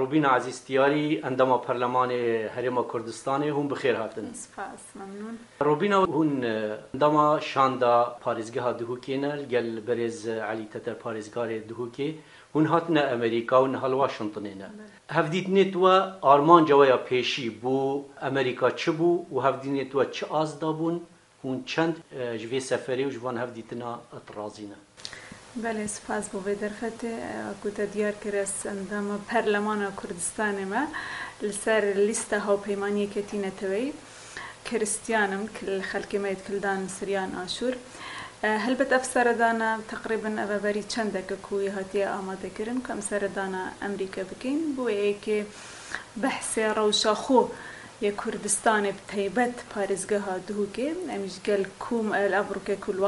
روبین عزیزتیاری اندام پارلمان هرم کردستان هم بخیر هاتن. سپاس ممنون. روبین هون اندام شاندا پاریزگاه دهوکینر گل برز علی تتر پاریزگار دهوکی هون هاتن امریکا و نهال واشنطنینه. هفدیت نتوا آرمان جوایا پیشی بو امریکا چه بو و هفدیت نتوا چه آزدابون هون چند جوی سفری و جوان هفدیتنا اطرازینه. بله سپاس بو بدرفت كنت ديار كرس اندام برلمان كردستان ما لسر لسته ها پیمانی کتینه توی كريستيانم كل خلقي ما يتكلدان سريان آشور هل بتأفسر دانا تقريبا أبابري چندك كوي هاتيا آماده كرن كم سردانا أمريكا بكين بو ايكي بحث روشا خو يا كردستان بتيبت باريزگاه دهوكي امش قال كوم الابروكي كل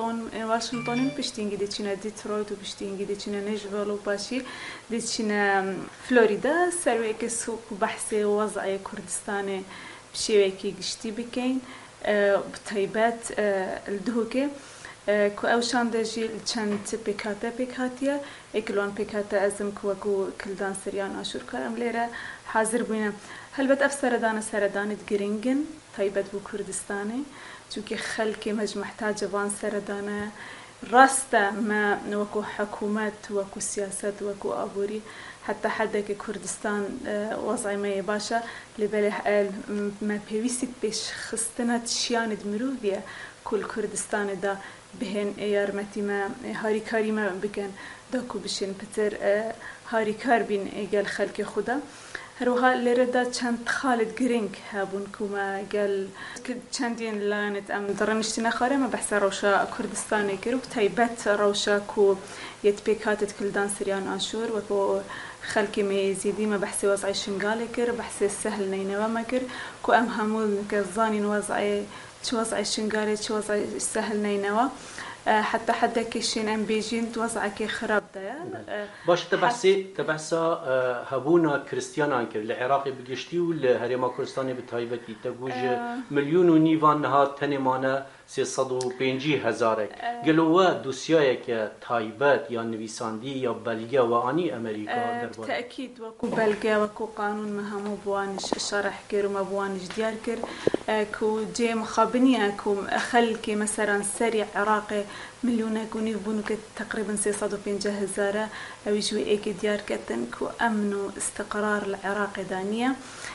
واشنطن بشتينجي ديتشنا ديترويت وبشتينجي ديتشنا نيشفيل وباشي ديتشنا فلوريدا سرويك سوق بحث وضع كردستان بشيوكي قشتي بكين بتيبت الدهوكي كو اوشان دجي چند بيكاتيا اكلون بيكاتا ازم كو كلدان سريان اشور كرم ليره حاضر بينا هل بتأفسر دانا سردان تجرينجن طيبت بو كردستاني چونكي خلقي مج محتاجة وان سردانا راستا ما وكو حكومات وكو سياسات وكو أبوري حتى حدك كردستان وضعي ما يباشا لبالي ما بيويسك بيش خستنا تشيان دمروفيا كل كردستان دا بهن يارمتي ما هاريكاري ما بكن داكو بشين بتر هاريكار بين ايقال خلقي خدا هروها لردا چند خالد گرینگ هابون كوما قال چندين لانت ام درنشتنا خاري ما بحث روشا كردستاني كرو تايبت روشا كو يتبيكاتت كلدان سريان آشور وكو خلقي ما يزيدي ما بحث وضعي شنغالي كر بحث السهل نينوا ما كر كو ام همول كالظانين وضعي شو وضعي شنغالي شو وضعي السهل نينوا حتى حدا كيشين ام بيجين توضعك خراب دايا باش تبحثا هبونا كريستيانا انكر العراقي بقشتي والهريما كردستاني بتايبتي تقوج مليون ونيفان نهات تنمانا 350,000 قالوا دوسيايك تايبت يا نويساندي يا بلغيا واني امريكا دربار تاكيد وكو بلغيا وكو قانون مهمو بوانش شرح كر وما بوانش ديار كر كو جي مخابنيه كو خلكي مثلا سريع عراقي مليون كوني بونك تقريبا 650,000 او يجوي ايك ديار كتن كو امنوا استقرار العراق دانيه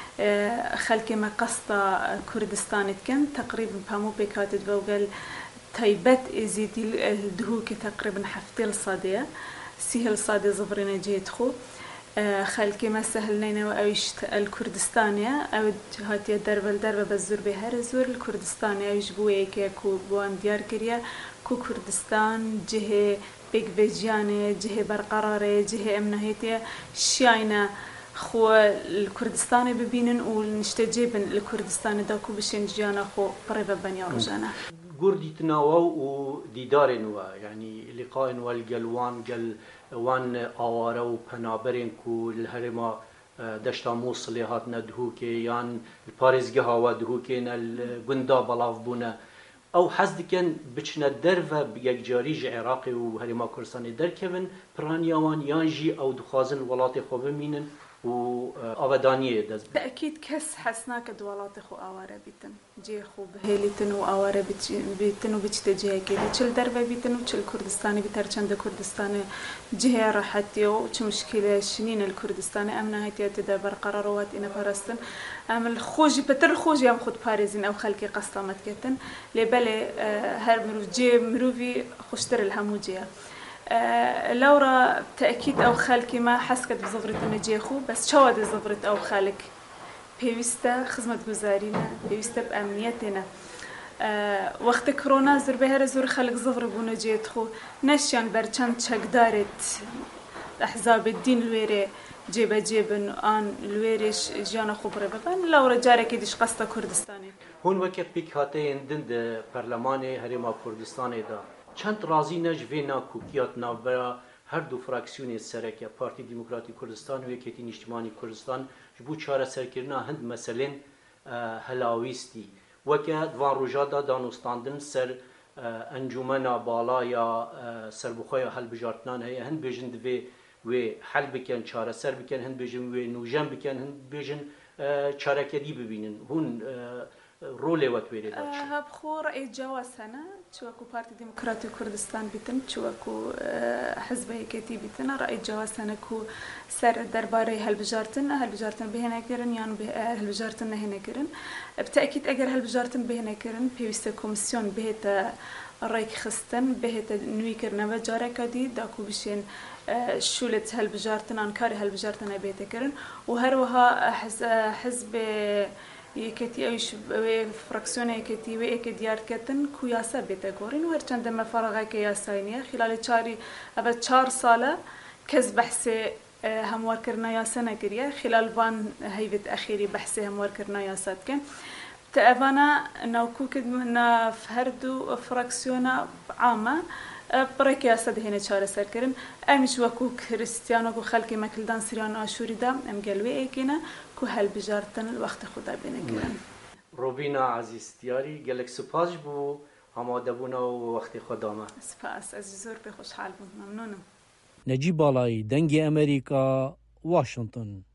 خلكي ما قصة كردستان كان تقريبا بامو بيكاتد وقال تايبت ازيدي الدهوكي تقريبا حفتيل صادية سيهل صادي زبرنا جيت خو خلكي ما سهلنا وأويش الكردستانية أو هاتي دربة بزور بهر زور الكردستانية أويش بويه كو بوان ديار كريا كو كردستان جهة بيك فيجيانة جهة برقرارة جهة امنهيتية شاينة خو الكردستاني ببينن ونشتجيبن الكردستاني داكو بشين جيانا خو قريبا بنيا رجانا قردي تناوو وديدارن يعني لقاء والقلوان قل وان آوارا وبنابرين كو الهرما دشتا موصلي هاتنا دهوكي يان الباريزگها ودهوكين القندا بلاف بونا او حزد كان بچنا درفه بيجاريج عراقي وهرما كردستاني دركبن برانياوان يانجي او دخازن ولاتي خو بمينن و آودانیه دست تأكيد كس حسناك دولات خو آواره بيتن جي خو بهيلتن و آواره بيتن و بيجتجيه كي بيشل دربه بيتن و چل كردستاني بيتر چند كردستاني جهه راحتي و چه مشكلة شنين الكردستاني امنا هيتي تدا برقرارات انا فرستن ام الخوجي بتر خوجي ام خود باريزين او خلقي قسطامت كتن لبالي هر جي مروفي خوشتر الهمو جيه لورا تأكيد أو خالك ما حسكت بزفرة النجيخو بس شواد زفرة أو خالك بيوستا خدمة جزارينا بيوستا بأمنيتنا وقت كورونا زر بهر زور خالك زفرة بونجيتخو نشيان برچند شقدارت أحزاب الدين الويري جيبن آن الويريش جانا خبرة بغن لورا جارك يديش قصة كردستاني هون وكت بيك هاتين دند برلماني هرما كردستاني دا چند رازی نجوینا کوکیات نابرا هر دو فراکسیون سرکه پارتی دموکراتی کردستان و یکیتی اجتماعی کردستان جبو چاره سرکرنا هند مثلا هلاویستی وکه دوان روجادا دانوستاندن سر انجمنا بالا یا سربخوی حل بجارتنان هی هند بجند و و حل بکن چاره سر بکن هند بیجن و نوجن بکن هند بیجن چاره کدی ببینن هون رول وقت ویرد هب خور ای جواز هنه چوکو پارتی دموکراتی کردستان بیتن چوکو حزب کتی بیتن رأی جواز هنه کو سر درباره هلبجارتن بهنه کرن یان هلبجارتن نهنه کرن بتأكيد اگر هلبجارتن بهنه کرن پیوست کمیسیون بهت رأی خستن بهت نوی کرنه و جاره کدی داکو بشین شولت هلبجارتن انکار هلبجارتن بهت کرن و هر وها حزب یکتی ایش و فراکسیون یکتی و یک دیار کتن کویاسا بیت گورین و هرچند ما فرقه که یاساینیه خلال 4 ساله کس بحث هموار کرنا یاسا نکریه خلال وان هیوت اخیری بحث هموار کرنا یاسات کن تأوانا نوکو کدمنا فهردو فراکسیونا عامه برای کیاسه دهینه چاره سر کردن امیش وکو کریستیانو کو خلقی مکلدان سریان آشوری دا امگلوی ایکینا کو هل بجارتن الوقت خدا بینه کردن. روبینا عزیز دیاری گلک سپاس بو آماده بونا و وقت خدامه. سپاس عزیزور به خوشحال بود ممنونم. نجیب بالای دنگ امریکا واشنطن.